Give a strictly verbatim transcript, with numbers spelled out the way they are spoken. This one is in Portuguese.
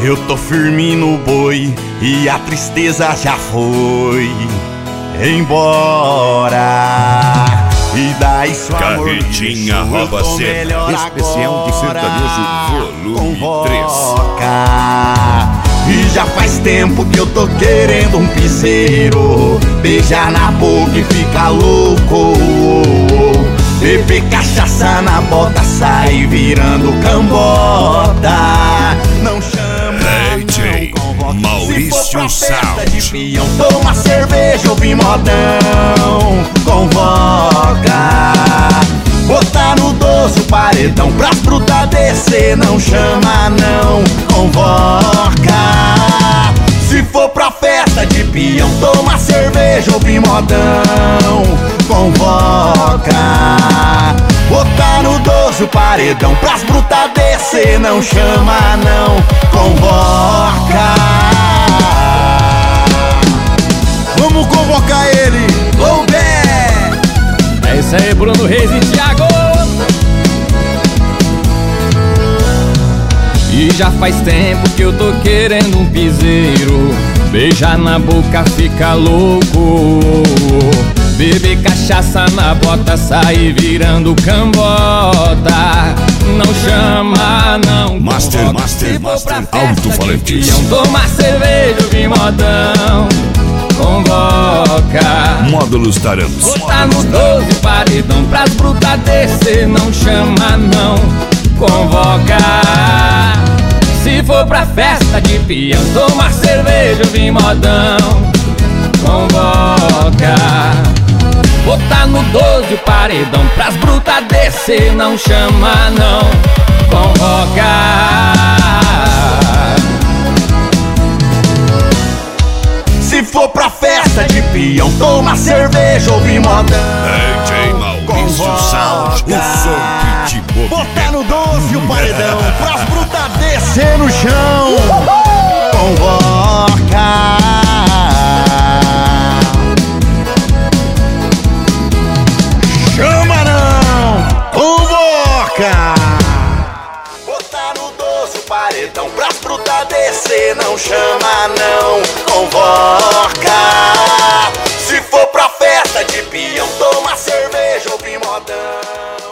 Eu tô firme no boi e a tristeza já foi embora. E daí sua Carretinha rouba cena, especial de sertanejo volume Convoca. E já faz tempo que eu tô querendo um piseiro, beijar na boca e ficar louco, beber cachaça na bota, sair virando cambota. Não chama, D J Maurício Sound. De Sound. peão, toma cerveja, ouvir modão. Convoca. Botar no doce o paredão pras brutas descer. Não chama não, convoca. Se for pra festa de peão, toma cerveja, ouvir modão. Convoca. Botar no doce o paredão pras brutas descer. Não chama não, convoca. Vamos convocar ele, Loubé. É isso aí, Bruno Reis e Thiago. E já faz tempo que eu tô querendo um piseiro, beijar na boca, fica louco, beber cachaça na bota, sair virando cambota. Não chama, não Master, convoca. master, Se for master, pra festa alto-falantes. de peão, tomar cerveja, ouvir modão. Convoca. Módulos Tarantos. Botar no doze paredão pras brutas descer. Não chama não, convoca. Se for pra festa de peão, tomar cerveja, ouvir modão. Convoca. Botar no doze paredão pras brutas descer. Não chama não, convoca. Se for pra festa de peão, toma cerveja, ouvir modão. D J Maurício Sound, o som que te Botar movimenta. no doce o paredão pras brutas descer no chão. Convoca. Chama não, convoca. Botar no doce o paredão pras brutas descer. Não chama não, convoca. Se for pra festa de peão, toma cerveja, ouvir modão.